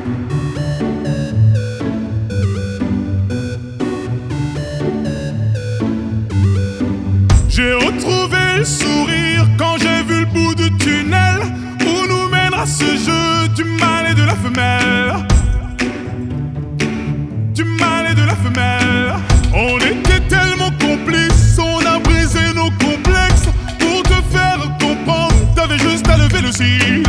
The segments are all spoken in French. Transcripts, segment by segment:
J'ai retrouvé le sourire quand j'ai vu le bout du tunnel où nous mènera ce jeu du mâle et de la femelle. Du mâle et de la femelle. On était tellement complices, on a brisé nos complexes. Pour te faire comprendre, t'avais juste à lever le cil.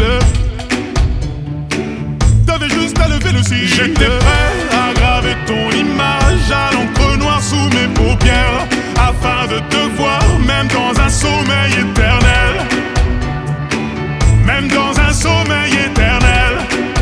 T'avais juste à lever le cil. J'étais prêt à graver ton image à l'encre noire sous mes paupières, afin de te voir même dans un sommeil éternel. Même dans un sommeil éternel.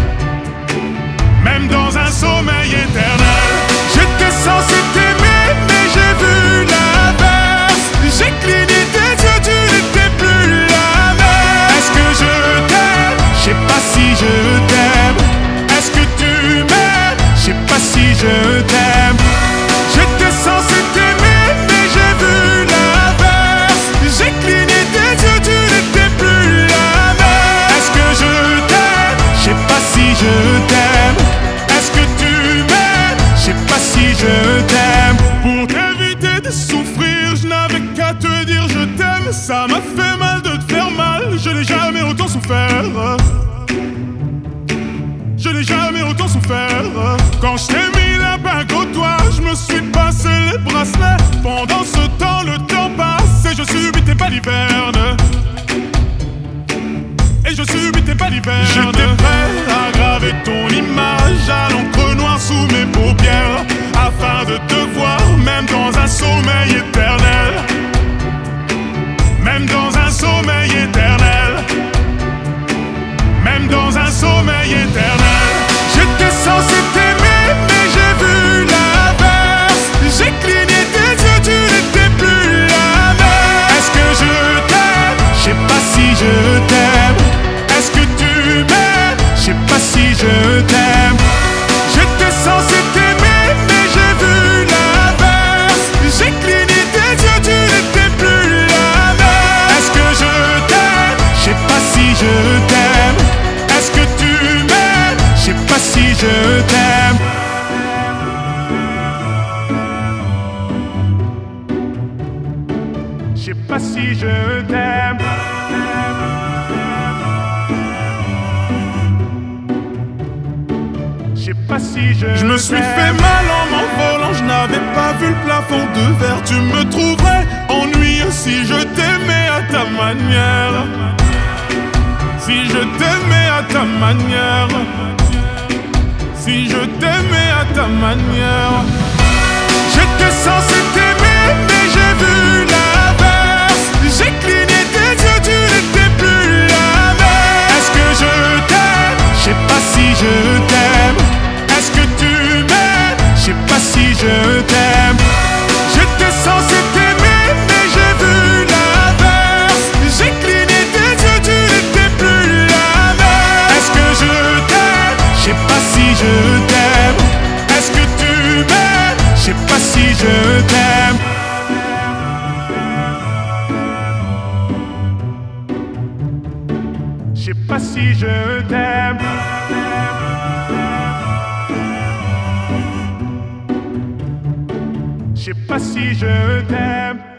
Même dans un sommeil éternel. J'étais censé t'aimer mais j'ai vu l'inverse. J'ai cligné tes yeux, tu n'étais plus la même. Est-ce que je t'aime? Je sais pas si je t'aime. Est-ce que tu m'aimes? Je sais pas si je t'aime. J'étais censé t'aimer mais j'ai vu l'inverse. J'ai cligné tes yeux, tu n'étais plus la même. Est-ce que je t'aime? Je sais pas si je t'aime. Est-ce que tu m'aimes? Je sais pas si je t'aime. Pour t'éviter de souffrir, je n'avais qu'à te dire je t'aime. Ça m'a fait mal de te faire mal, je n'ai jamais autant souffert. Je n'ai jamais autant souffert. Quand je t'ai mis la bague au doigt, je me suis passé les bracelets. Pendant ce temps, le temps passe et je subis tes balivernes. Et je subis tes balivernes. J'étais prêt à graver ton image à l'encre noire sous mes paupières, afin de te voir même dans un sommeil éternel. Même dans un sommeil éternel. Même dans un sommeil éternel. J'étais censé t'aimer mais j'ai vu l'inverse. J'ai cligné tes yeux, tu n'étais plus la même. Est-ce que je t'aime? Je sais pas si je t'aime. Est-ce que tu m'aimes? Je sais pas si je t'aime. J'étais censé t'aimer mais j'ai vu l'inverse. J'ai cligné tes yeux, tu n'étais plus la même. Est-ce que je t'aime? Je sais pas si je t'aime. Est-ce que tu m'aimes? Je sais pas si je t'aime. Je sais pas si je t'aime. Je sais pas si je me suis fait mal en m'envolant, je n'avais pas vu le plafond de verre. Tu me trouverais ennuyeux si je t'aimais à ta manière. Si je t'aimais à ta manière. Si je t'aimais à ta manière. J'étais censé t'aimer mais j'ai vu l'inverse. J'ai cligné tes yeux, tu n'étais plus la même. Est-ce que je t'aime? Je sais pas si je t'aime. Est-ce que tu m'aimes? Je sais pas si je t'aime. J'étais censé t'aimer mais j'ai vu l'inverse. J'ai cligné tes yeux, tu n'étais plus la même. Est-ce que je t'aime? Je sais pas si je t'aime. Est-ce que tu m'aimes? Je sais pas si je t'aime. Je sais pas si je t'aime. Je sais pas si je t'aime.